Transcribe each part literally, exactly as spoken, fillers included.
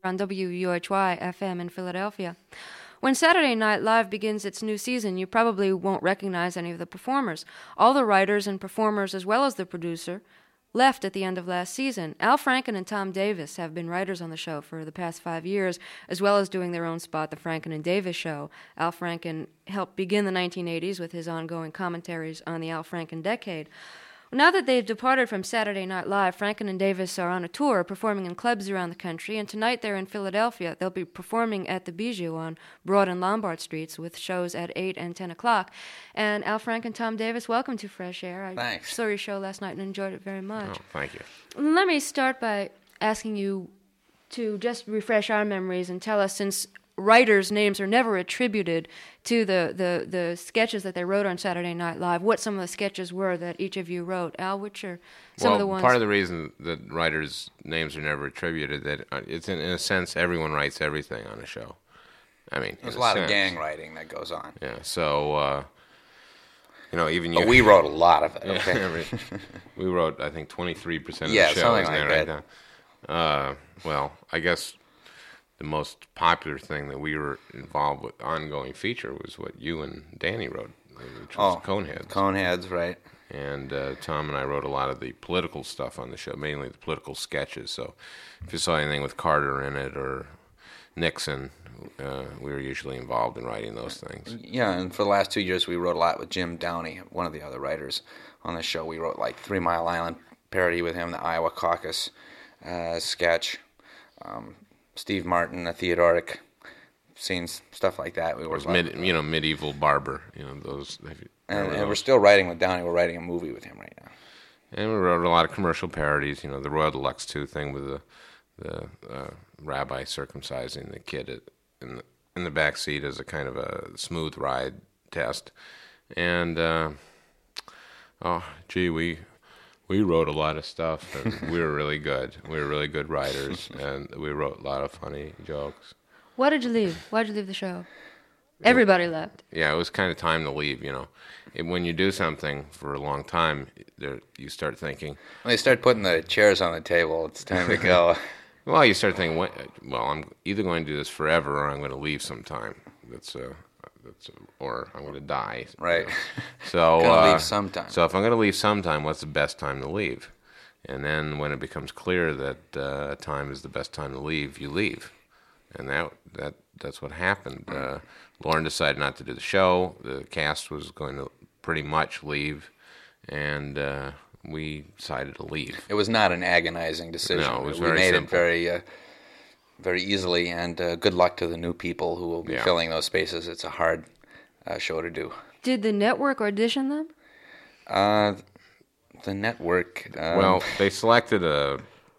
on W U H Y F M in Philadelphia. When Saturday Night Live begins its new season, you probably won't recognize any of the performers. All the writers and performers, as well as the producer, left at the end of last season. Al Franken and Tom Davis have been writers on the show for the past five years, as well as doing their own spot, The Franken and Davis Show. Al Franken helped begin the nineteen eighties with his ongoing commentaries on the Al Franken decade. Now that they've departed from Saturday Night Live, Franken and Davis are on a tour, performing in clubs around the country, and tonight they're in Philadelphia. They'll be performing at the Bijou on Broad and Lombard Streets with shows at eight and ten o'clock. And Al Franken, Tom Davis, welcome to Fresh Air. I Thanks. saw your show last night and enjoyed it very much. Oh, thank you. Let me start by asking you to just refresh our memories and tell us, since writers' names are never attributed to the, the, the sketches that they wrote on Saturday Night Live, what some of the sketches were that each of you wrote. Al, which are some well, of the ones? Part of the reason that writers' names are never attributed, that it's in, in a sense, everyone writes everything on a show. I mean, there's a, a lot sense. of gang writing that goes on. Yeah, so, uh, you know, even you... But we wrote a lot of it, Yeah, okay? every- we wrote, I think, twenty-three percent of Yeah, the show. something isn't like it, right that. now? Uh, well, I guess the most popular thing that we were involved with, ongoing feature, was what you and Danny wrote, which was Oh, Coneheads. Coneheads, right. And uh, Tom and I wrote a lot of the political stuff on the show, mainly the political sketches. So if you saw anything with Carter in it or Nixon, uh, we were usually involved in writing those things. Yeah, and for the last two years, we wrote a lot with Jim Downey, one of the other writers on the show. We wrote like Three Mile Island parody with him, the Iowa Caucus uh, sketch, um, Steve Martin, the Theodoric scenes, stuff like that. We It were was mid, you know, medieval barber, you know, those. and, and we're still writing with Downey. We're writing a movie with him right now. And we wrote a lot of commercial parodies, you know, the Royal Deluxe two thing with the the uh, rabbi circumcising the kid at, in the in the back seat as a kind of a smooth ride test. And uh, oh, gee, we we wrote a lot of stuff, and we were really good. We were really good writers, and we wrote a lot of funny jokes. Why did you leave? Why did you leave the show? Everybody left. Yeah, it was kind of time to leave, you know. It, when you do something for a long time, there, you start thinking... When they start putting the chairs on the table, it's time to go. Well, you start thinking, well, I'm either going to do this forever or I'm going to leave sometime. That's uh, that's uh, or I'm going to die. Right. So Gonna uh, leave sometime. So if I'm going to leave sometime, what's the best time to leave? And then when it becomes clear that uh, time is the best time to leave, you leave. And that that that's what happened. Uh, Lauren decided not to do the show. The cast was going to pretty much leave, and uh, we decided to leave. It was not an agonizing decision. No, it was we very made simple. it very, uh, very easily, and uh, good luck to the new people who will be Yeah. filling those spaces. It's a hard uh, show to do. Did the network audition them? Uh, the network. Um, Well, they selected a.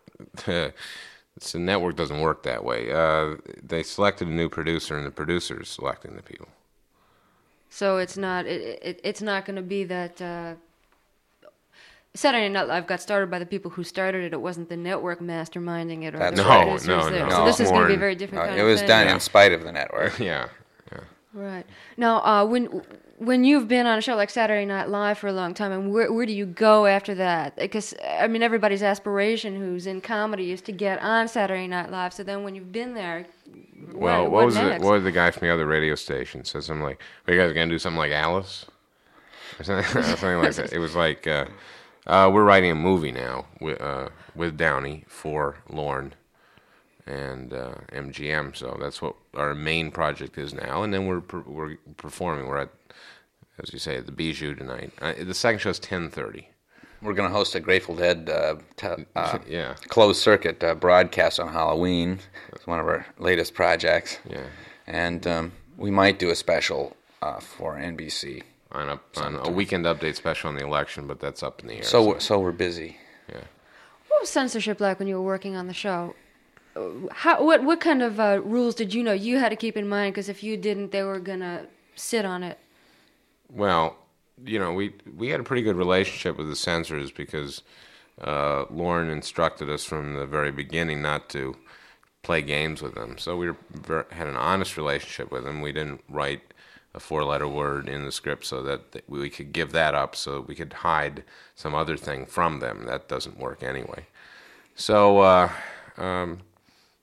The network doesn't work that way. Uh, they selected a new producer, and the producer is selecting the people. So it's not it, it it's not going to be that uh, Saturday Night Live got started by the people who started it. It wasn't the network masterminding it. Or That's the right. producers No, no, there. no. So this is going to be a Lauren- very different uh, kind it of was thing. done in spite of the network. Yeah, yeah. Right. Now, uh, when when you've been on a show like Saturday Night Live for a long time, and where where do you go after that? Because I mean, everybody's aspiration who's in comedy is to get on Saturday Night Live. So then, when you've been there, Well, what, what, was next? it? What did the guy from the other radio station said? Something like, "Are you guys gonna do something like Alice?" Or something, something like that. It was like, uh, uh, "We're writing a movie now with uh, with Downey for Lorne and uh, M G M. So that's what our main project is now. And then we're per- we're performing. We're at, as you say, at the Bijou tonight. Uh, the second show is ten thirty. We're going to host a Grateful Dead uh, te- uh, Yeah. closed circuit uh, broadcast on Halloween. It's one of our latest projects. Yeah. And um, we might do a special uh, for N B C. On a on a weekend update special on the election, but that's up in the air. So we're, so we're busy. yeah. What was censorship like when you were working on the show? Uh, How what what kind of uh, rules did you know you had to keep in mind? Because if you didn't, they were gonna sit on it. Well, you know, we we had a pretty good relationship with the censors because uh, Lauren instructed us from the very beginning not to play games with them. So we were, ver- had an honest relationship with them. We didn't write a four-letter word in the script so that th- we could give that up so we could hide some other thing from them. That doesn't work anyway. So, uh, um,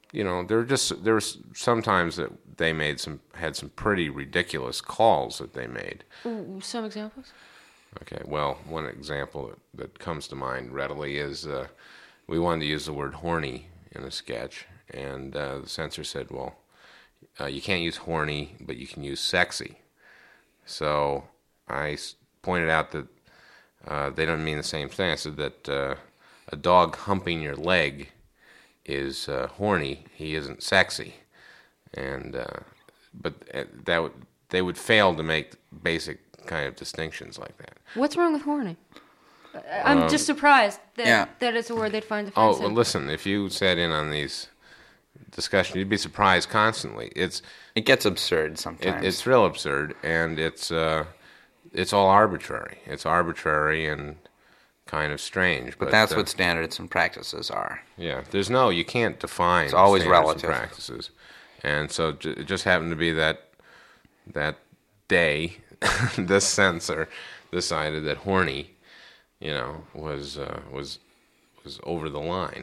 you know, there were just there was sometimes that they made some had some pretty ridiculous calls that they made. Ooh, some examples. Okay, well, one example that, that comes to mind readily is uh, we wanted to use the word horny in a sketch, and uh, the censor said, well, uh, you can't use horny, but you can use sexy. So I s- pointed out that uh, they don't mean the same thing. I said that uh, a dog humping your leg is uh, horny, he isn't sexy. And uh, but uh, that would, they would fail to make basic kind of distinctions like that. What's wrong with horny? I- I'm Um, just surprised that, yeah. that it's a word they'd find Oh, offensive. well, listen, if you sat in on these discussions, you'd be surprised constantly. It's It gets absurd it, sometimes. it's real absurd, and it's uh, it's all arbitrary. It's arbitrary and kind of strange. But, but that's uh, what standards and practices are. Yeah, there's no, you can't define It's always standards relative. and practices. And so ju- it just happened to be that that day, this censor decided that horny, you know, was uh, was was over the line.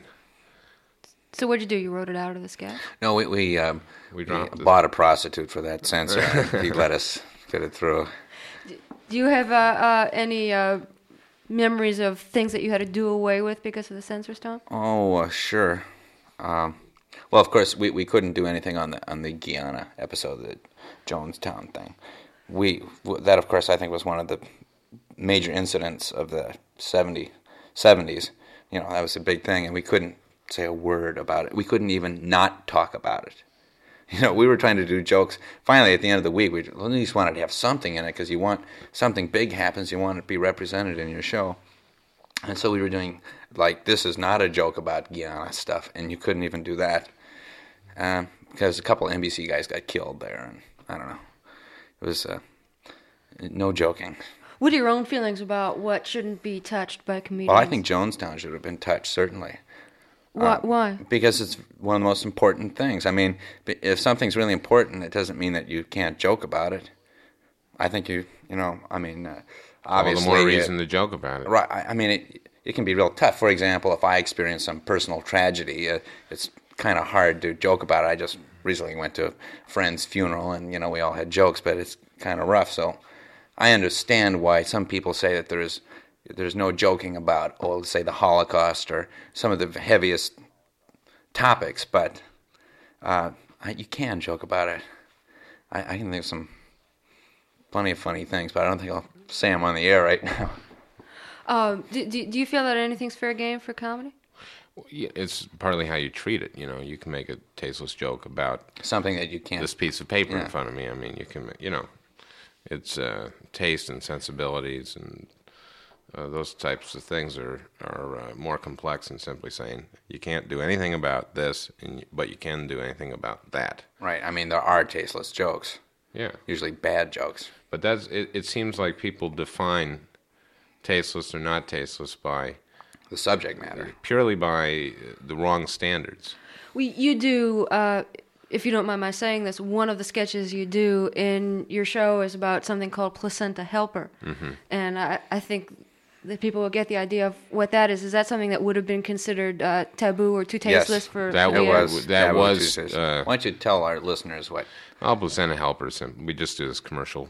So what'd you do? You wrote it out of the sketch? No, we we, um, We we dropped it. bought a prostitute for that censor. He let us fit it through. Do you have uh, uh, any uh, memories of things that you had to do away with because of the censors, Tom? Oh, uh, sure. Um, well, of course, we, we couldn't do anything on the on the Guyana episode, the Jonestown thing. We w- that, of course, I think was one of the major incidents of the seventies. You know, that was a big thing, and we couldn't say a word about it. We couldn't even not talk about it. You know, we were trying to do jokes. Finally, at the end of the week, we at least wanted to have something in it because you want something big happens, you want it to be represented in your show. And so we were doing, like, this is not a joke about Guyana stuff, and you couldn't even do that um, because a couple of N B C guys got killed there, and I don't know. It was uh, no joking. What are your own feelings about what shouldn't be touched by comedians? Well, I think Jonestown should have been touched, certainly. Why? Uh, why? Because it's one of the most important things. I mean, b- if something's really important, it doesn't mean that you can't joke about it. I think you, you know, I mean, uh, obviously... All the more uh, reason to joke about it. Right. I I mean, it it can be real tough. For example, if I experience some personal tragedy, uh, it's kind of hard to joke about it. I just recently went to a friend's funeral, and, you know, we all had jokes, but it's kind of rough. So I understand why some people say that there's there's no joking about, oh, let's say the Holocaust or some of the heaviest topics, but uh, I, you can joke about it. I, I can think of some plenty of funny things, but I don't think I'll say them on the air right now. Um, do, do, do you feel that anything's fair game for comedy? Yeah, it's partly how you treat it. You know, you can make a tasteless joke about Something that you can't. this piece of paper Yeah. in front of me. I mean, you can, you know, it's uh, taste and sensibilities and uh, those types of things are are uh, more complex than simply saying you can't do anything about this, and, but you can do anything about that. Right. I mean, there are tasteless jokes, Yeah, usually bad jokes. but that's it. It seems like people define tasteless or not tasteless by The subject matter. purely by the wrong standards. We, you do, uh, if you don't mind my saying this, one of the sketches you do in your show is about something called Placenta Helper. Mm-hmm. And I, I think that people will get the idea of what that is. Is that something that would have been considered uh, taboo or too tasteless Yes, for that the It air? was. that was, Tuesdays. uh, Why don't you tell our listeners what? Well, Placenta Helper, we just do this commercial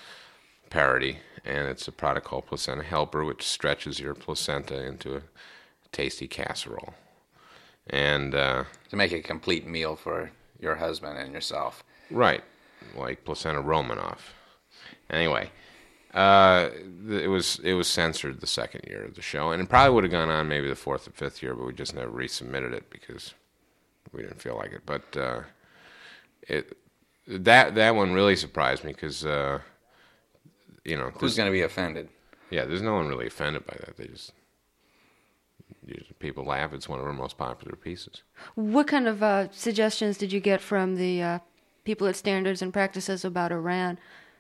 parody, and it's a product called Placenta Helper, which stretches your placenta into a tasty casserole. And, uh, To make a complete meal for your husband and yourself. right, like Placenta Romanoff. Anyway, uh, th- it was it was censored the second year of the show, and it probably would have gone on maybe the fourth or fifth year, but we just never resubmitted it because we didn't feel like it. But uh, it that that one really surprised me because, uh, you know, Who's there's- going to be offended? yeah, there's no one really offended by that. They just usually people laugh. It's one of our most popular pieces. What kind of uh, suggestions did you get from the uh, people at Standards and Practices about Iran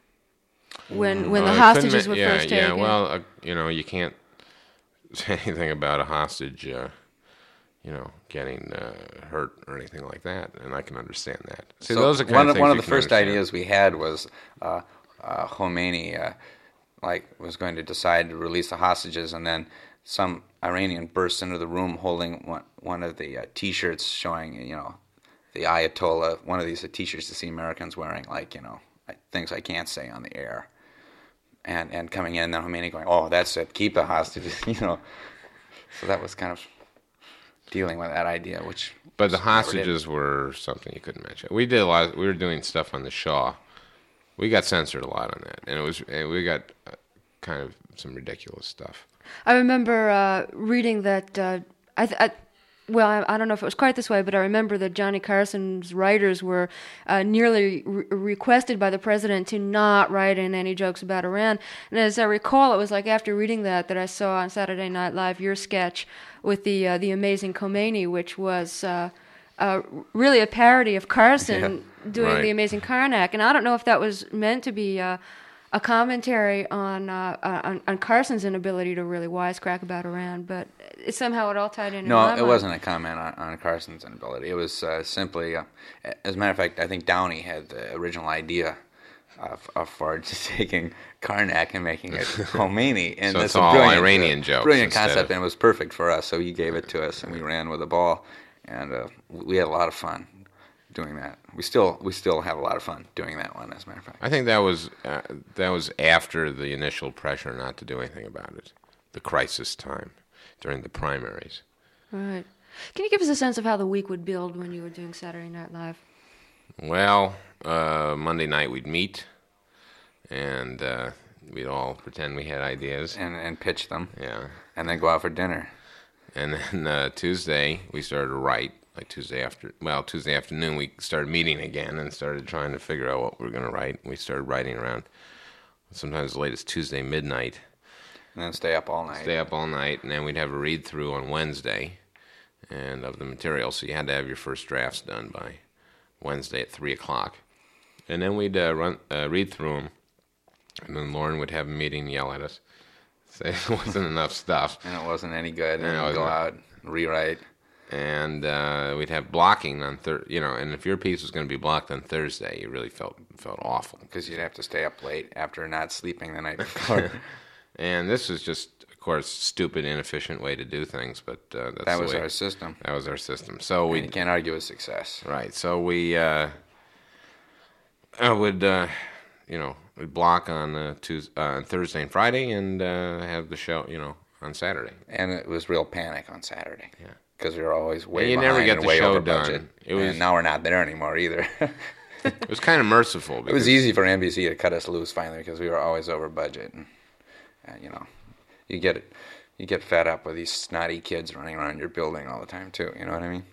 when when Uh, the I hostages couldn't- were yeah, first yeah. taken? Well, uh, you know, you can't say anything about a hostage, uh, you know, getting uh, hurt or anything like that, and I can understand that. See, So those are kind one of of, things one of you the can first understand. ideas we had was uh, uh, Khomeini uh, like was going to decide to release the hostages, and then some Iranian bursts into the room holding one, one of the uh, T-shirts showing, you know, the Ayatollah, one of these teachers to see Americans wearing, like, you know, things I can't say on the air. And and coming in, and then Khomeini going, oh, that's it, keep the hostages, you know. So that was kind of dealing with that idea, which... But the hostages were something you couldn't mention. We did a lot, of, we were doing stuff on the Shaw. We got censored a lot on that, and it was and we got uh, kind of some ridiculous stuff. I remember uh, reading that, uh, I, th- I well, I, I don't know if it was quite this way, but I remember that Johnny Carson's writers were uh, nearly re- requested by the president to not write in any jokes about Iran. And as I recall, it was like after reading that that I saw on Saturday Night Live your sketch with the uh, the amazing Khomeini, which was uh, uh, really a parody of Carson Yeah, doing right. the amazing Karnak. And I don't know if that was meant to be uh, a commentary on, uh, on on Carson's inability to really wisecrack about Iran, but it, somehow it all tied in. No, in my it mind. wasn't a comment on, on Carson's inability. It was uh, simply, uh, as a matter of fact, I think Downey had the original idea of, of for taking Karnak and making it Khomeini. And So that's it's a all brilliant, Iranian uh, jokes Brilliant instead concept, of- and it was perfect for us. So he gave it to us, and we ran with the ball, and uh, we had a lot of fun doing that. We still we still have a lot of fun doing that one, as a matter of fact. I think that was uh, that was after the initial pressure not to do anything about it, the crisis time during the primaries. Right. Can you give us a sense of how the week would build when you were doing Saturday Night Live? Well, uh, Monday night we'd meet, and uh, we'd all pretend we had ideas. And and pitch them, Yeah. and then go out for dinner. And then uh, Tuesday, we started to write. Like Tuesday after, well, Tuesday afternoon, we started meeting again and started trying to figure out what we were going to write. We started writing around sometimes as late as Tuesday midnight. And then stay up all night. Stay up all night, and then we'd have a read through on Wednesday, and of the material. So you had to have your first drafts done by Wednesday at three o'clock, and then we'd uh, run uh, read through them, and then Lauren would have a meeting, yell at us, say it wasn't enough stuff. And it wasn't any good. And And it then go wasn't. out, rewrite. And uh, we'd have blocking on Thursday, you know. And if your piece was going to be blocked on Thursday, you really felt felt awful. Because you'd have to stay up late after not sleeping the night before. And this was just, of course, stupid, inefficient way to do things. But uh, that's That the was way, our system. that was our system. So We we can't argue with success. right. So we uh, uh, would, uh, you know, we'd block on uh, Tuesday, uh, Thursday and Friday, and uh, have the show, you know, on Saturday. And it was real panic on Saturday. Yeah. Because we were always way And you behind never get and the way show over done. budget. It was- and now we're not there anymore either. It was kind of merciful. It Because, was easy for N B C to cut us loose finally because we were always over budget. And, uh, you know, you get it. You get fed up with these snotty kids running around your building all the time too. You know what I mean?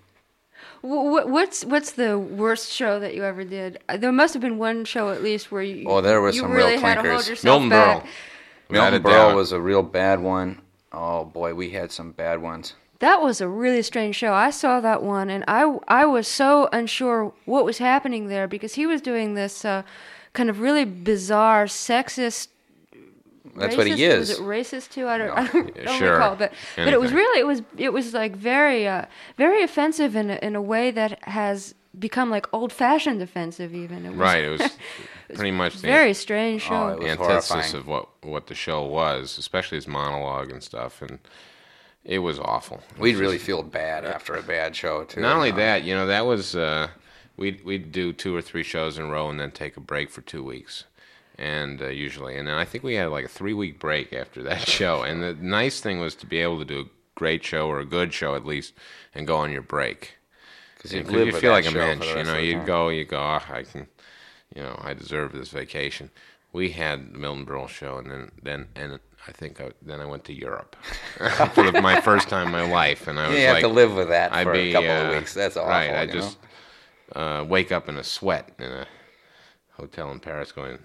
Wh- What's what's the worst show that you ever did? Uh, There must have been one show at least where you Oh, there was you some really real had to hold clinkers. yourself Milton back. Berle. Milton Without a Berle doubt. was a real bad one. Oh boy, we had some bad ones. That was a really strange show. I saw that one, and I, I was so unsure what was happening there because he was doing this uh, kind of really bizarre, sexist. That's racist, what he is. Was it racist too? I don't, No. I don't, Yeah, don't sure. recall, but but it was Anything. really it was it was like very uh, very offensive in a, in a way that has become like old fashioned offensive even. It was, right. It was pretty much the very strange show. Oh, it was antithesis horrifying. of what what the show was, especially his monologue and stuff, and it was awful. It We'd was really just- feel bad after a bad show too. not only you know. that, you know, that was uh, we'd we'd do two or three shows in a row and then take a break for two weeks, and uh, usually, and then I think we had like a three week break after that show. And the nice thing was to be able to do a great show or a good show at least, and go on your break. Because You, you'd live with feel that like a show for mensch, the you rest know. of the You'd time. go, you go, oh, I can, you know, I deserve this vacation. We had the Milton Berle show, and then, then, and I think I, then I went to Europe for the, my first time in my life, and I was You have like, to live with that I'd for be, a couple uh, of weeks. That's awful. right. I you know? just uh, wake up in a sweat in a hotel in Paris, going,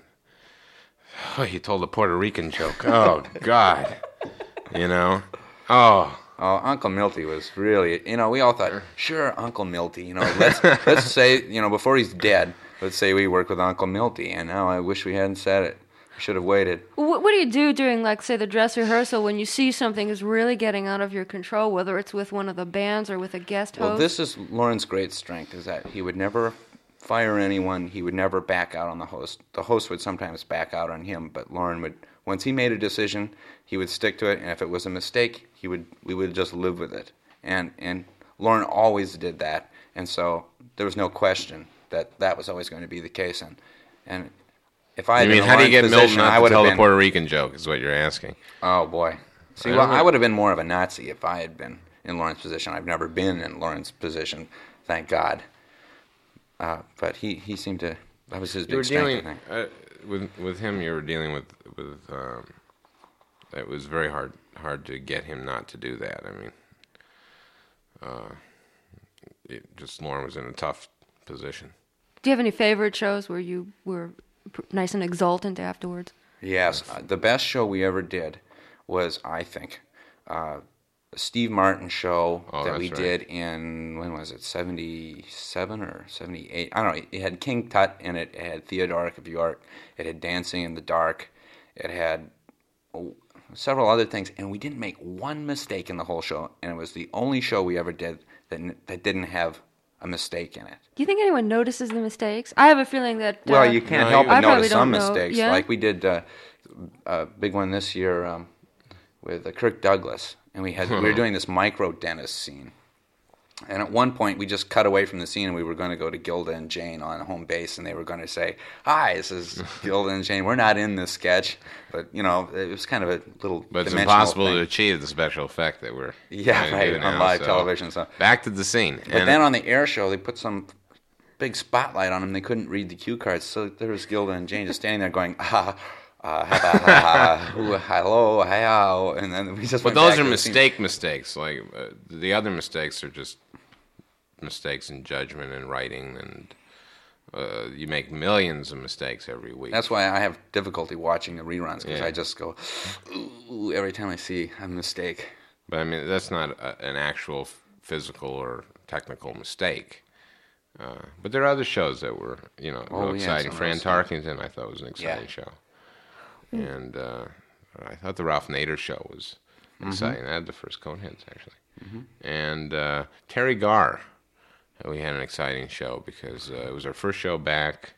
oh, you told a Puerto Rican joke. Oh God, you know, oh. Oh, Uncle Milty was really, you know, we all thought, sure, Uncle Milty, you know, let's let's say, you know, before he's dead, let's say we work with Uncle Milty, and now I wish we hadn't said it. We should have waited. What, what do you do during, like, say, the dress rehearsal when you see something is really getting out of your control, whether it's with one of the bands or with a guest host? Well, this is Lauren's great strength, is that he would never fire anyone. He would never back out on the host. The host would sometimes back out on him, but Lauren would, once he made a decision, he would stick to it, and if it was a mistake, he would we would just live with it. And and Lauren always did that, and so there was no question that that was always going to be the case. And and if I had I mean, been in how do you get Lauren's Milton position, not I to would tell have the been. Puerto Rican joke? Is what you're asking. Oh boy. See, I well, don't I know. would have been more of a Nazi if I had been in Lauren's position. I've never been in Lauren's position, thank God. Uh, but he, he seemed to. That was his You were big strength, I dealing think. uh, with with him. You were dealing with with. Um, it was very hard hard to get him not to do that. I mean, uh, it just Lauren was in a tough position. Do you have any favorite shows where you were pr- nice and exultant afterwards? Yes, uh, the best show we ever did was, I think, uh, the Steve Martin show Oh, that that's we right. did in, when was it, seventy-seven or seventy-eight? I don't know. It had King Tut in it. It had Theodoric of York. It had Dancing in the Dark. It had oh, several other things, and we didn't make one mistake in the whole show, and it was the only show we ever did that n- that didn't have a mistake in it. Do you think anyone notices the mistakes? I have a feeling that. Uh, Well, you can't No, help you- but I probably notice some don't know. mistakes. Yeah? Like we did uh, a big one this year um, with uh, Kirk Douglas, and we had we were doing this micro dentist scene. And at one point, we just cut away from the scene, and we were going to go to Gilda and Jane on home base, and they were going to say, "Hi, this is Gilda and Jane. We're not in this sketch," but you know, it was kind of a little. But it's dimensional impossible thing. to achieve the special effect that we're Yeah, trying to right, do on now, live so television, so- back to the scene. But then on the air show, they put some big spotlight on them. They couldn't read the cue cards, so there was Gilda and Jane just standing there going, ah, uh, ha, ha, ha, ha, ooh, hello, hi, and then we just. But went those back are to the scene. mistake mistakes. Like uh, the other mistakes are just mistakes in judgment and writing, and uh, you make millions of mistakes every week. That's why I have difficulty watching the reruns because Yeah. I just go, ooh, every time I see a mistake. But I mean, that's not a, an actual f- physical or technical mistake. Uh, but there are other shows that were, you know, Oh, real yeah, exciting. some of Fran those, Tarkington, I thought, was an exciting Yeah. show. And uh, I thought the Ralph Nader show was exciting. I had the first Coneheads, actually. And uh, Terry Garr, uh, we had an exciting show because uh, it was our first show back.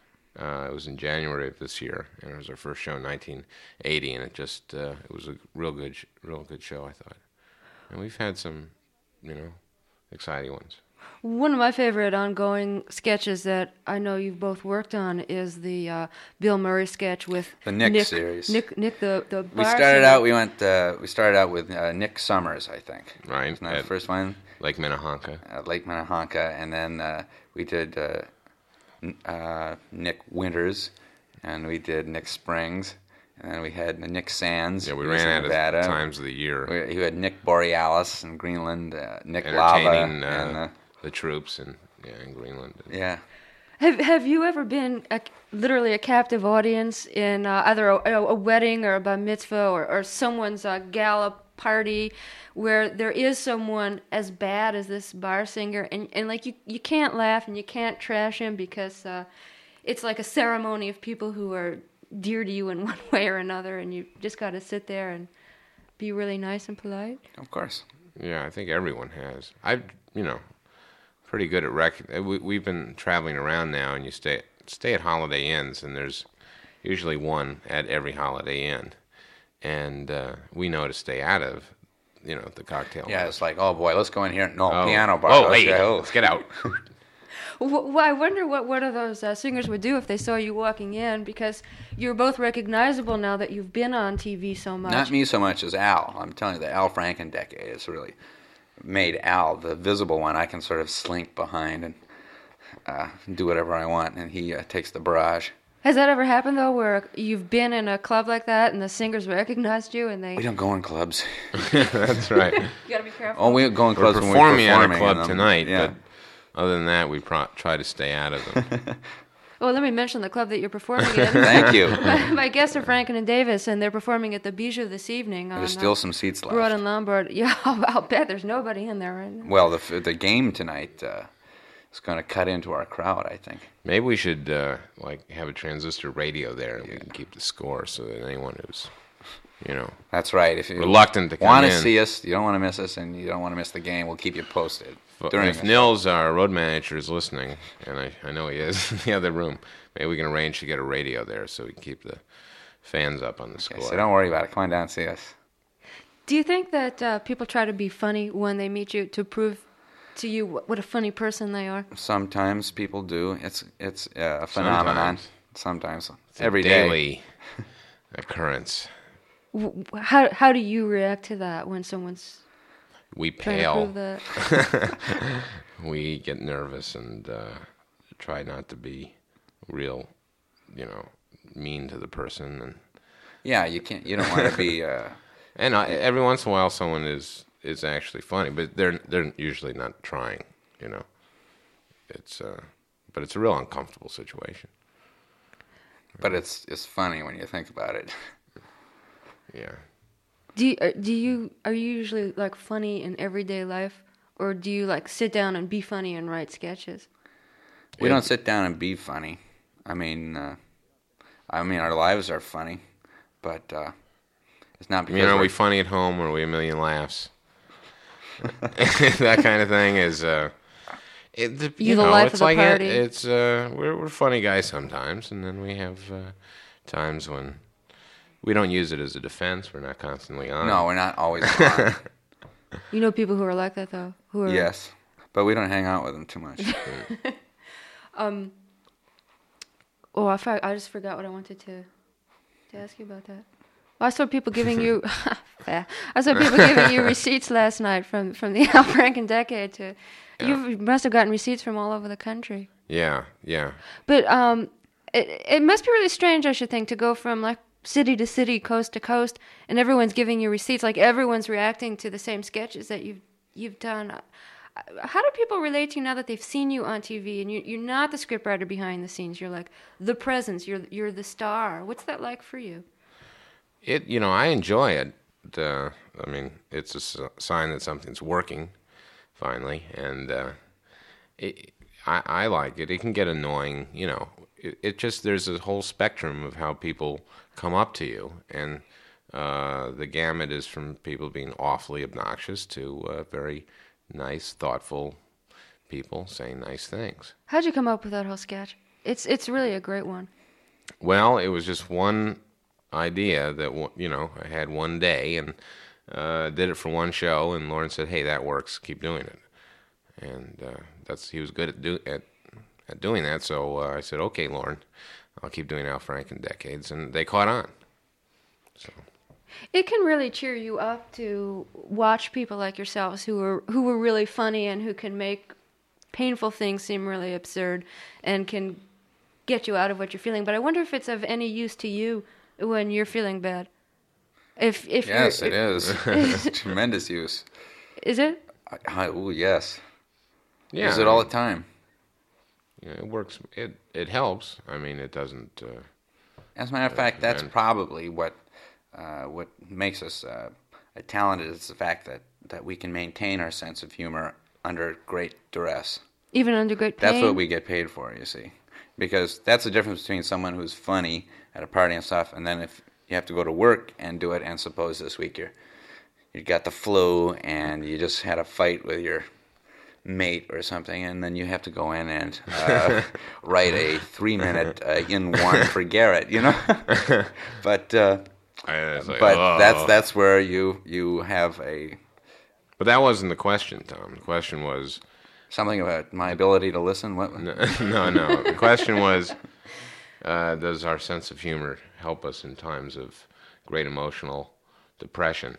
Uh, it was in January of this year, and it was our first show in nineteen eighty, and it just uh, it was a real good, sh- real good show, I thought. And we've had some, you know, exciting ones. One of my favorite ongoing sketches that I know you've both worked on is the uh, Bill Murray sketch with The Nick Nick series. Nick, Nick, the the We bar started singer. out. We went. Uh, we started out with uh, Nick Summers, I think. Right. Isn't that the At first one? Lake Minnehaha. At Lake Minnehaha, and then uh, we did uh, n- uh, Nick Winters, and we did Nick Springs, and then we had Nick Sands. Yeah, we who was ran in out Nevada. of times of the year. We, you had Nick Borealis in Greenland, uh, Nick Lava, entertaining uh, and uh, the troops in, yeah, in Greenland. yeah. Have Have you ever been a, literally a captive audience in uh, either a, a wedding or a bar mitzvah or, or someone's uh, gala party where there is someone as bad as this bar singer and, and like you, you can't laugh and you can't trash him because uh, it's like a ceremony of people who are dear to you in one way or another and you just got to sit there and be really nice and polite? Of course. Yeah, I think everyone has. I've, you know, pretty good at rec. We, we've been traveling around now, and you stay stay at Holiday Inns, and there's usually one at every Holiday Inn, and uh, we know to stay out of, you know, the cocktail. Yeah, bar. it's like, oh boy, let's go in here. No, Oh. piano bar. Oh, Okay, hey, oh. let's get out. Well, I wonder what one of those uh, singers would do if they saw you walking in, because you're both recognizable now that you've been on T V so much. Not me so much as Al. I'm telling you, the Al Franken decade has really made Al the visible one. I can sort of slink behind and uh, do whatever I want, and he uh, takes the barrage. Has that ever happened, though, where you've been in a club like that and the singers recognized you and they... We don't go in clubs. That's right. You gotta be careful. Oh, we go in We're clubs when we're performing at a performing club in them. tonight, Yeah. but other than that, we pro- try to stay out of them. Well, let me mention the club that you're performing in. Thank you. my, my guests are Franken and Davis, and they're performing at the Bijou this evening on There's uh, still some seats left. Broad and Lombard. Yeah, I'll, I'll bet there's nobody in there right now. Well, the the game tonight uh, is going to cut into our crowd, I think. Maybe we should uh, like have a transistor radio there, and we can keep the score so that anyone who's, you know, That's right. If you reluctant to come want to in. see us, you don't want to miss us, and you don't want to miss the game, we'll keep you posted. during if the Nils, our road manager, is listening, and I, I know he is in the other room, maybe we can arrange to get a radio there so we can keep the fans up on the show. score. So don't worry about it. Come on down and see us. Do you think that uh, people try to be funny when they meet you to prove to you what, what a funny person they are? Sometimes people do. It's it's a phenomenon. Sometimes, Sometimes. It's every a day. daily occurrence. How how do you react to that when someone's we trying pale? to prove that? We get nervous and uh, try not to be real, you know, mean to the person. And yeah, you can't. You don't want to be. Uh, and I, every once in a while, someone is is actually funny, but they're they're usually not trying. You know, it's uh, but it's a real uncomfortable situation. But it's it's funny when you think about it. Yeah. Do you, uh, do you are you usually like funny in everyday life, or do you like sit down and be funny and write sketches? We don't sit down and be funny. I mean, uh, I mean our lives are funny, but uh, it's not because You know, are we're- we funny at home, or are we a million laughs? That kind of thing is. Uh, it, you You're the know, life it's of the like party. It, it's uh, we're we're funny guys sometimes, and then we have uh, times when we don't use it as a defense. We're not constantly on. No, we're not always on. You know people who are like that though, who are Yes, but we don't hang out with them too much. um. Oh, I for, I just forgot what I wanted to to ask you about that. Well, I saw people giving you. Fair. I saw people giving you receipts last night from from the Al Franken decade. To Yeah. you must have gotten receipts from all over the country. Yeah, yeah. But um, it it must be really strange, I should think, to go from like city to city, coast to coast, and everyone's giving you receipts. Like everyone's reacting to the same sketches that you've you've done. How do people relate to you now that they've seen you on T V and you, you're not the scriptwriter behind the scenes? You're like the presence. You're you're the star. What's that like for you? It, you know, I enjoy it. Uh, I mean, it's a s- sign that something's working, finally, and uh, it, I, I like it. It can get annoying, you know. It, it just there's a whole spectrum of how people come up to you, and uh, the gamut is from people being awfully obnoxious to uh, very nice, thoughtful people saying nice things. How'd you come up with that whole sketch? It's it's really a great one. Well, it was just one idea that w- you know I had one day and uh, did it for one show, and Lauren said, "Hey, that works. Keep doing it." And uh, that's he was good at do at at doing that. So uh, I said, "Okay, Lauren, I'll keep doing Al Franken decades," and they caught on. So It can really cheer you up to watch people like yourselves who are who are really funny and who can make painful things seem really absurd and can get you out of what you're feeling. But I wonder if it's of any use to you when you're feeling bad. If if Yes, you're, it is. It's tremendous use. Is it? I, I, ooh, yes. yeah, Use it all the time. Yeah, it works. It it helps. I mean, it doesn't. Uh, As a matter of fact, that's and- probably what uh, what makes us uh, talented is the fact that, that we can maintain our sense of humor under great duress. Even under great pain? That's what we get paid for, you see. Because that's the difference between someone who's funny at a party and stuff, and then if you have to go to work and do it, and suppose this week you're you got the flu and you just had a fight with your mate or something, and then you have to go in and uh, write a three-minute uh, in one for Garrett, you know. but uh, I was like, but "Oh." that's that's where you you have a But that wasn't the question, Tom. The question was. something about my ability to listen. What? No, no, no. The question was, uh, does our sense of humor help us in times of great emotional depression?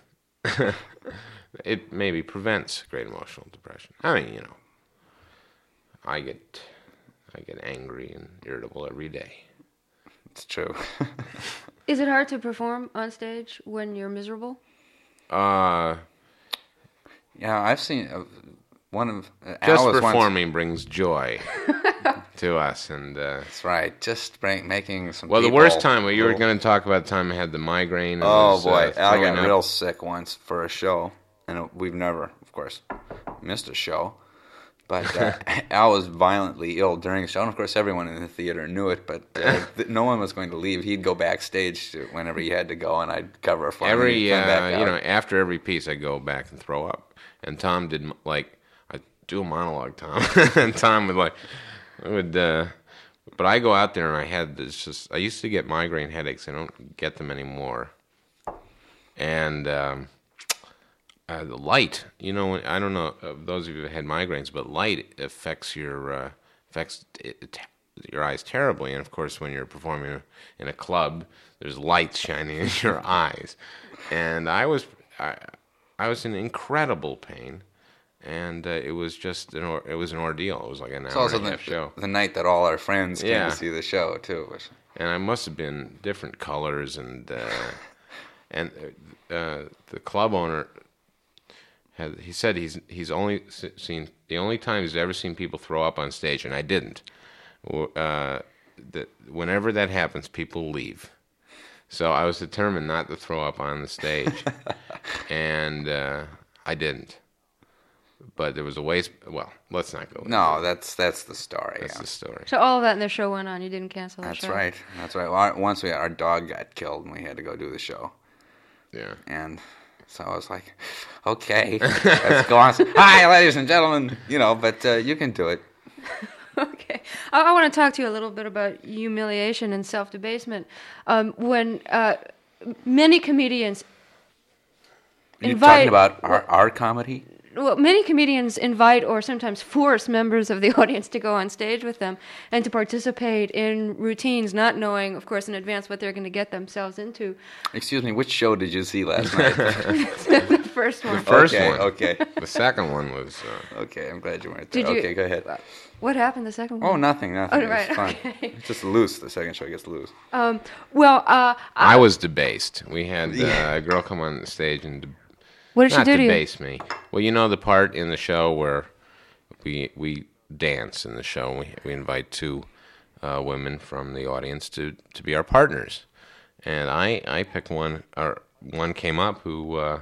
It maybe prevents great emotional depression. I mean, you know, I get, I get angry and irritable every day. It's true. Is it hard to perform on stage when you're miserable? Uh, yeah, I've seen uh, one of uh, just Al was once- performing brings joy to us, and uh, That's right. Just bring, making some. well, the people worst time. Well, you were little- going to talk about the time I had the migraine. And Oh was, boy, uh, Al throwing got up. real sick once for a show, and we've never, of course, missed a show. But uh, Al was violently ill during the show, and of course, everyone in the theater knew it. But uh, th- no one was going to leave. He'd go backstage to whenever he had to go, and I'd cover for him. and Every he'd come uh, back you out. know, after every piece, I go back and throw up. And Tom did m- like I do a monologue, Tom, and Tom would like would. Uh, but I go out there and I had this. Just I used to get migraine headaches. I don't get them anymore. And um, uh, the light. You know, I don't know uh, those of you who had migraines, but light affects your uh, affects it, it, your eyes terribly. And of course, when you're performing in a club, there's lights shining in your eyes. And I was I, I was in incredible pain. And uh, it was just an or- it was an ordeal. It was like an It's hour also and a the, half show. the night that all our friends came Yeah. to see the show too. Which, And I must have been different colors, and uh, and uh, the club owner had he said he's he's only se- seen the only time he's ever seen people throw up on stage, and I didn't. Uh, that whenever that happens, people leave. So I was determined not to throw up on the stage, and uh, I didn't. But there was a waste. Well, let's not go. no, into it. that's that's the story. That's yeah. the story. So all of that and the show went on. You didn't cancel the That's show. right. That's right. Well, our, once we our dog got killed, and we had to go do the show. Yeah. And so I was like, okay, let's go on. Hi, ladies and gentlemen. You know, but uh, you can do it. Okay. I, I want to talk to you a little bit about humiliation and self-debasement. Um, when uh, many comedians You're invite... talking about our, our comedy? Well, many comedians invite or sometimes force members of the audience to go on stage with them and to participate in routines, not knowing, of course, in advance what they're going to get themselves into. Excuse me, which show did you see last night? The first one. The first okay, one. okay, The second one was. Uh, okay. I'm glad you weren't there. Did you- Okay, go ahead. What happened the second one? Oh, nothing, nothing. Oh, It right, was fun. okay. It's just loose. The second show gets loose. Um, well, uh, I was debased. We had uh, Yeah. a girl come on the stage and de- what did she not do to you? debase me. Well, you know the part in the show where we we dance in the show. We we invite two uh, women from the audience to, to be our partners, and I I picked one. Or one came up who uh,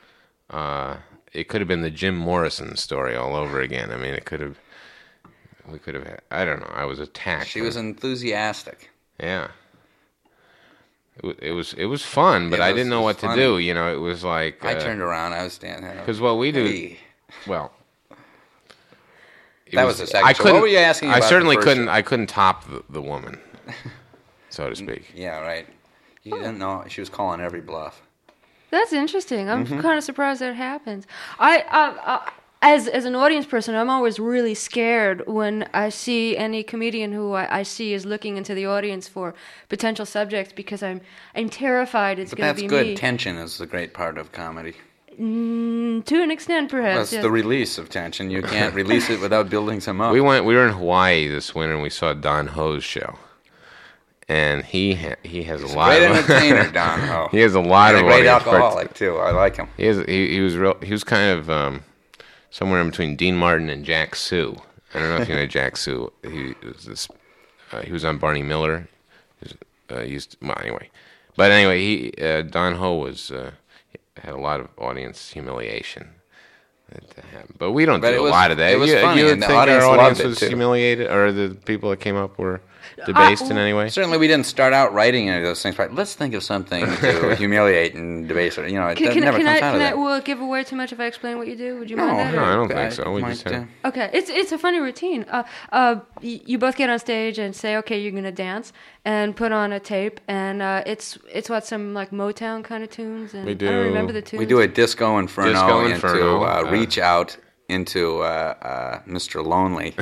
uh, it could have been the Jim Morrison story all over again. I mean, it could have. We could have. Had, I don't know. I was attacked. She was enthusiastic. Yeah. It, wa- it was it was fun, but It I was- didn't know it what was to funny. do. You know, it was like I uh, turned around. I was standing there. because what we do, Hey. well, it That was the second I show. couldn't. What were you asking I about the certainly first couldn't. show? I couldn't top the, the woman, so to speak. Yeah, right. You didn't know she was calling every bluff. That's interesting. I'm Mm-hmm. kind of surprised that happens. I, uh, uh, as as an audience person, I'm always really scared when I see any comedian who I, I see is looking into the audience for potential subjects because I'm I'm terrified it's But going that's to be good. me. Tension is the great part of comedy. Mm, to an extent, perhaps. That's yes. the release of tension. You can't release it without building some up. We went. We were in Hawaii this winter, and we saw Don Ho's show, and he ha- he has a lot Great of entertainer, Don Ho. he has a lot And of a great audience part- alcoholic too. I like him. He is. He, he was real. He was kind of um, somewhere in between Dean Martin and Jack Sue. I don't know if you know Jack Sue. He was this. Uh, he was on Barney Miller. He was, uh, he used well anyway, but anyway, he uh, Don Ho was uh, had a lot of audience humiliation. That happened. But we don't But do it a was- lot of that. it was you, funny, you would and the think audience our loved audience it, was too. humiliated, or the people that came up were debased in any way. Certainly, we didn't start out writing any of those things. But let's think of something to humiliate and debase her. You know, it Can, that can, never can comes I, out can of I that. will it give away too much if I explain what you do? Would you No, mind that? no, or- I don't think I so. We might, just have- uh, Okay, it's it's a funny routine. Uh, uh, y- you both get on stage and say, okay, you're gonna dance, and put on a tape, and uh, it's it's what some like Motown kind of tunes, and We I don't do- remember the tunes. We do a disco inferno, Disco into Inferno, uh, uh, reach out into uh, uh, Mister Lonely,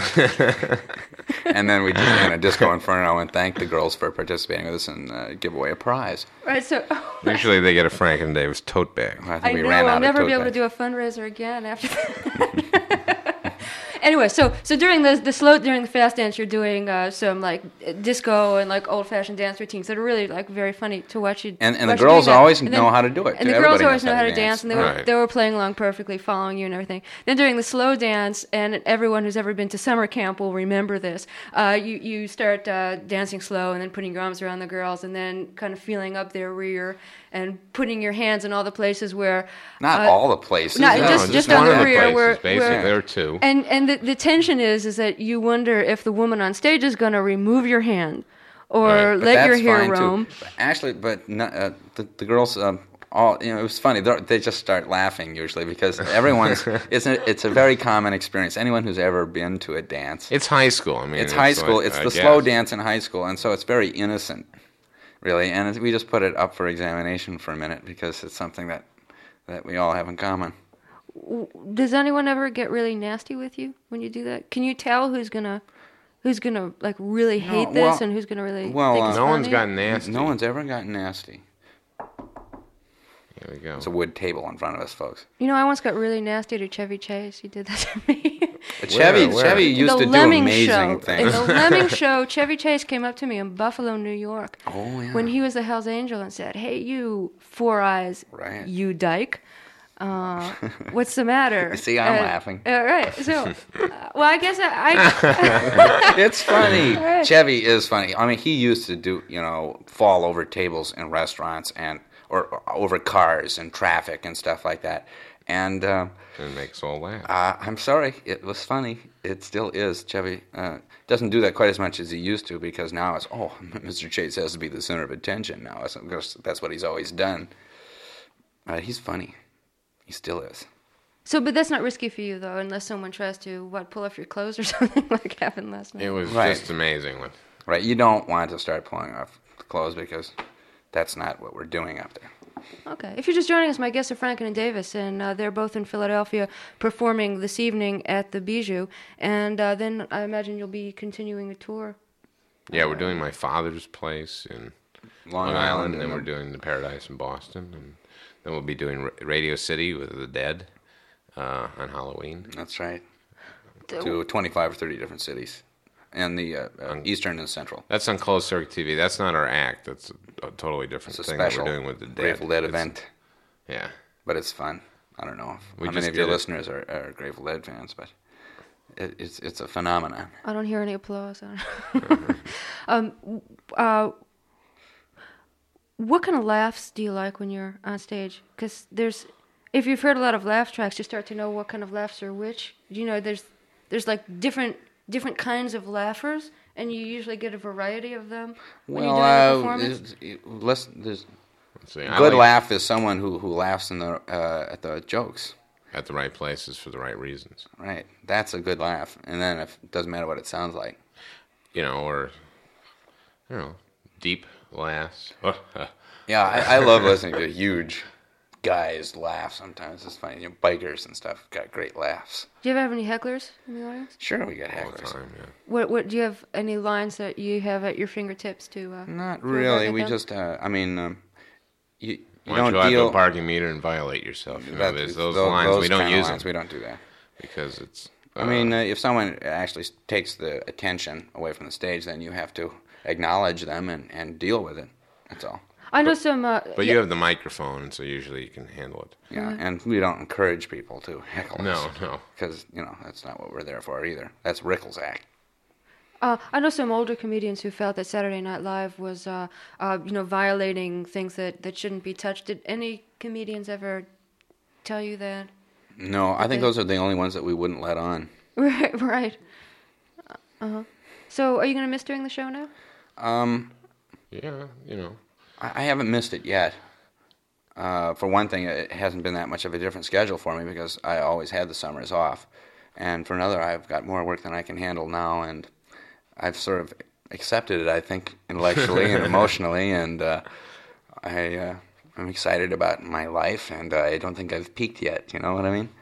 and then we do you know, disco inferno and thank the girls for participating with us and uh, give away a prize. Right, so Usually they get a Frank and Davis tote bag. I think I we know ran out I'll of never tote be able bags. to do a fundraiser again after that. Anyway, so so during the the slow during the fast dance, you're doing uh, some like disco and like old fashioned dance routines that are really like very funny to watch you. And- and the watch you girls doing that. always And know how to do it, And too. the girls Everybody always knows know how to dance, and they were Right. they were playing along perfectly, following you and everything. Then during the slow dance, and everyone who's ever been to summer camp will remember this. Uh, you you start uh, dancing slow, and then putting your arms around the girls, and then kind of feeling up their rear, and putting your hands in all the places where Not uh, all the places. not you know, just- No, just one on the of rear places, where- basically, where- there are two. And and the, the tension is is that you wonder if the woman on stage is going to remove your hand or Right. But let your that's hair fine, too. roam. Actually, but not, uh, the, the girls, um, all you know, it was funny. They're, they just start laughing usually because everyone's. it's a, it's a very common experience. Anyone who's ever been to a dance, It's high school. I mean, it's high school. like, it's I the slow guess. dance in high school, and so it's very innocent, really. And it, we just put it up for examination for a minute because it's something that that we all have in common. w- does anyone ever get really nasty with you when you do that? Can you tell who's gonna, who's gonna like really hate No, this well- and who's gonna really well, think uh, it's No one's funny? gotten nasty. No one's ever gotten nasty. Here we go. It's a wood table in front of us, folks. You know, I once got really nasty to Chevy Chase. He did that to me. But Chevy, where? Chevy In used the to do Lemming amazing show. things. In the Lemming show, Chevy Chase came up to me in Buffalo, New York, Oh, yeah. when he was the Hell's Angel, and said, "Hey, you Four Eyes, Right. you dyke, uh, what's the matter?" See, I'm Uh, laughing. All right. So, uh, well, I guess I. I It's funny. right. Chevy is funny. I mean, he used to do, you know, fall over tables in restaurants and or over cars and traffic and stuff like that. And uh, It makes all laugh. uh, I'm sorry, it was funny. It still is. Chevy uh, doesn't do that quite as much as he used to because now it's, oh, Mister Chase has to be the center of attention now. It's- because That's what he's always done. Uh, he's funny. He still is. so, but that's not risky for you, though, unless someone tries to what pull off your clothes or something like happened last night. It was Right. just amazing. When, Right? You don't want to start pulling off the clothes because that's not what we're doing up there. Okay. If you're just joining us, my guests are Franken and Davis, and uh, they're both in Philadelphia performing this evening at the Bijou. And uh, then I imagine you'll be continuing the tour. yeah, we're doing my father's place in Long Long Island, Island, and and then we're then- doing the Paradise in Boston, and then we'll be doing Ra- Radio City with the Dead uh, on Halloween. That's right. To twenty-five or thirty different cities. And the uh, uh, Eastern and Central. That's on Closed Circuit T V. That's not our act. That's a, a totally different It's a thing that special we're doing with the Dead. Grateful Dead It's- event. Yeah. But it's fun. I don't know if, We how many just of your did it. listeners are, are Grateful Dead fans, but it, it's it's a phenomenon. I don't hear any applause. I don't- um, uh, what kind of laughs do you like when you're on stage? Because there's, if you've heard a lot of laugh tracks, you start to know what kind of laughs are which. You know, there's there's like different different kinds of laughers, and you usually get a variety of them when Well, you're doing a uh, performance. it's- it- listen, there's Let's see. I good like laugh is someone who, who laughs in the uh, at the jokes. at the right places for the right reasons. Right. That's a good laugh. And then if, it doesn't matter what it sounds like. You know, or, you know, deep laughs. Yeah, I, I love listening to huge guys laugh sometimes. It's funny. You know, bikers and stuff got great laughs. Do you ever have any hecklers in the audience? Sure, we got all the hecklers. time, yeah. What what do you have any lines that you have at your fingertips to? Uh, Not throw back really. at We them? just, uh, I mean, um, you, you Why don't don't you go out to deal. a parking meter and violate yourself? You know, that- there's those, tho- lines those we don't kinda use lines, them We don't do that. because it's. I mean, uh, if someone actually s- takes the attention away from the stage, then you have to acknowledge them and, and deal with it. That's all. I know some. Uh, but yeah, you have the microphone, so usually you can handle it. Yeah, and we don't encourage people to heckle No, us. no. Because, you know, that's not what we're there for either. That's Rickles' act. Uh, I know some older comedians who felt that Saturday Night Live was, uh, uh, you know, violating things that, that shouldn't be touched. Did any comedians ever tell you that? No, I think Okay. those are the only ones that we wouldn't let on. Right, right. Uh-huh. So, are you going to miss doing the show now? Um, Yeah, you know. I, I haven't missed it yet. Uh, for one thing, it hasn't been that much of a different schedule for me because I always had the summers off. And for another, I've got more work than I can handle now, and I've sort of accepted it, I think, intellectually and emotionally, and uh, I, uh, I'm excited about my life, and I don't think I've peaked yet, you know what I mean?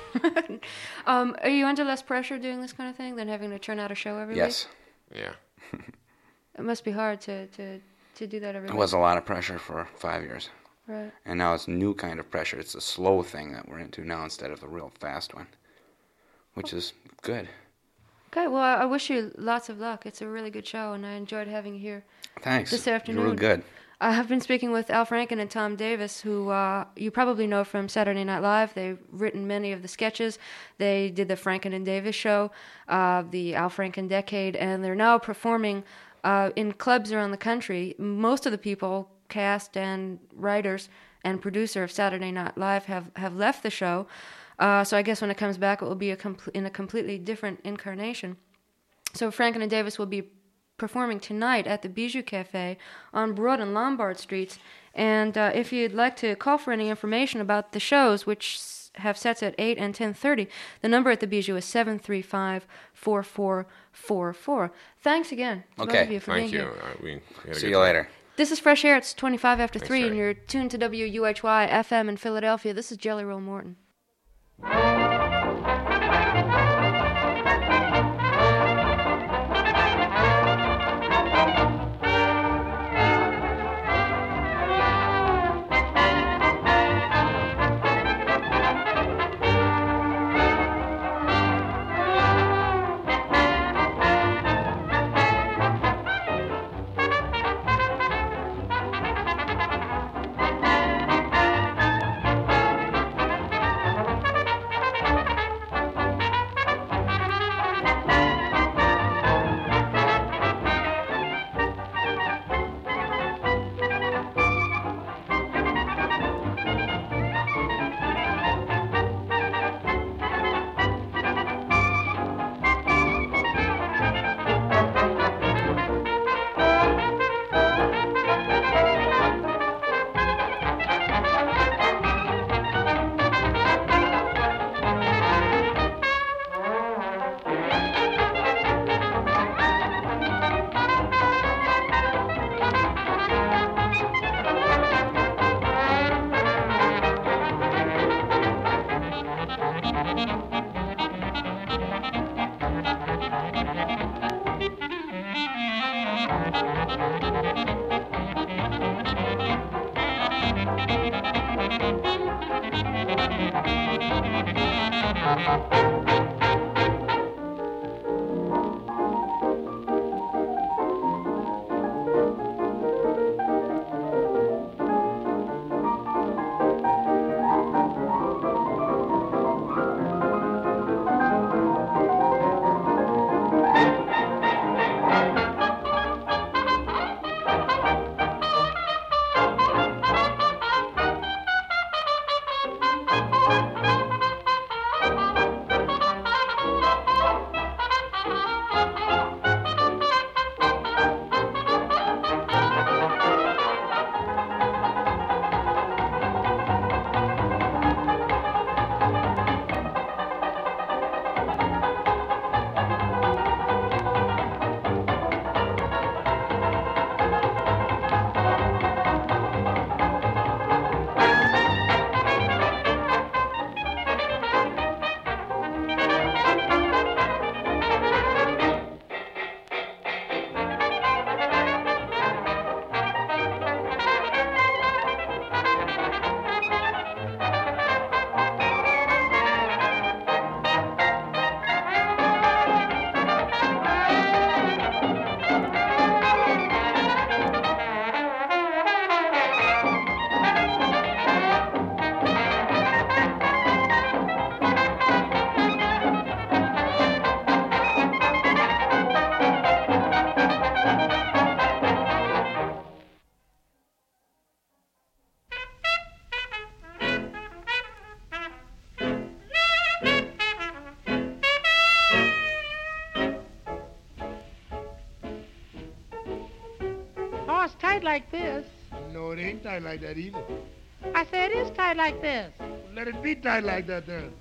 Um, are you under less pressure doing this kind of thing than having to turn out a show every Yes. Yeah. week? It must be hard to, to, to do that every It week. was a lot of pressure for five years. Right. And now it's a new kind of pressure. It's a slow thing that we're into now instead of the real fast one, which is good. Okay, well, I I wish you lots of luck. It's a really good show, and I enjoyed having you here. Thanks. This You're afternoon. real good. I have been speaking with Al Franken and Tom Davis, who uh, you probably know from Saturday Night Live. They've written many of the sketches. They did the Franken and Davis show, uh, the Al Franken Decade, and they're now performing uh, in clubs around the country. Most of the people, cast and writers and producer of Saturday Night Live, have, have left the show. Uh, so I guess when it comes back, it will be a com- in a completely different incarnation. So Franken and Davis will be performing tonight at the Bijou Cafe on Broad and Lombard Streets. And uh, if you'd like to call for any information about the shows, which s- have sets at eight and ten thirty, the number at the Bijou is seven three five, four four four four. Thanks again, to both Okay, of you, for Thank being you. here. Uh, we, we had a See good you time. later. This is Fresh Air. It's twenty-five after Thanks, three, and Harry. you're tuned to W U H Y F M in Philadelphia. This is Jelly Roll Morton. Oh, it's tight like this. No, it ain't tight like that either. I said it is tight like this. Let it be tight like that then.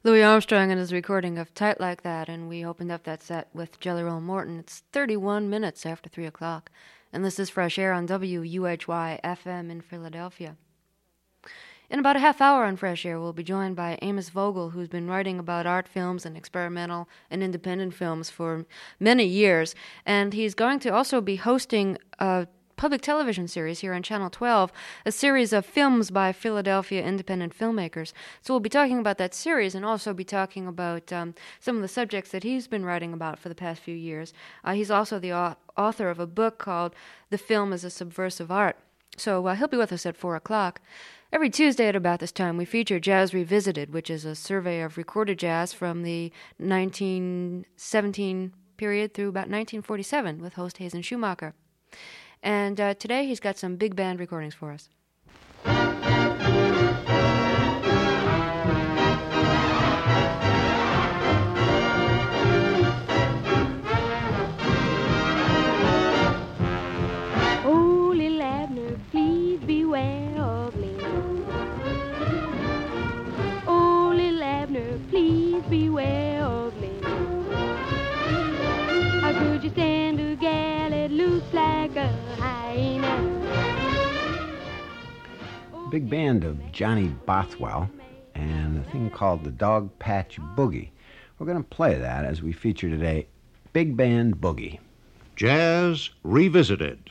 Louis Armstrong and his recording of Tight Like That, and we opened up that set with Jelly Roll Morton. It's thirty-one minutes after three o'clock, and this is Fresh Air on W U H Y F M in Philadelphia. In about a half hour on Fresh Air, we'll be joined by Amos Vogel, who's been writing about art films and experimental and independent films for many years, and he's going to also be hosting a public television series here on Channel twelve, a series of films by Philadelphia independent filmmakers. So we'll be talking about that series and also be talking about um, some of the subjects that he's been writing about for the past few years. Uh, he's also the au- author of a book called The Film as a Subversive Art. So uh, he'll be with us at four o'clock. Every Tuesday at about this time, we feature Jazz Revisited, which is a survey of recorded jazz from the nineteen seventeen period through about nineteen forty-seven with host Hazen Schumacher. And uh, today he's got some big band recordings for us. Oh, little Abner, please beware of Lynn. Oh, little Abner, please beware of Lynn. How could you stand to gal it loose like a hyena? Big band of Johnny Bothwell and a thing called the Dog Patch Boogie. We're going to play that as we feature today Big Band Boogie. Jazz Revisited.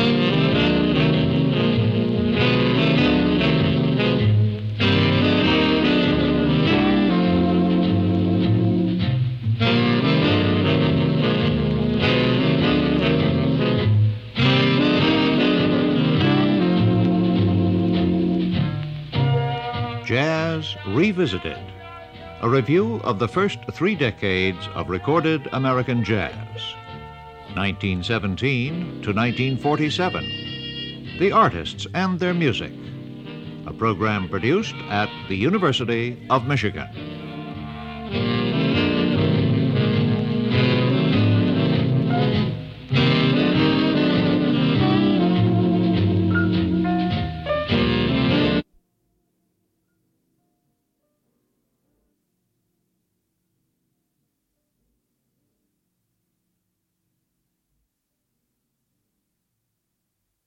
Jazz Revisited, a review of the first three decades of recorded American jazz, nineteen seventeen to nineteen forty-seven, the artists and their music, a program produced at the University of Michigan.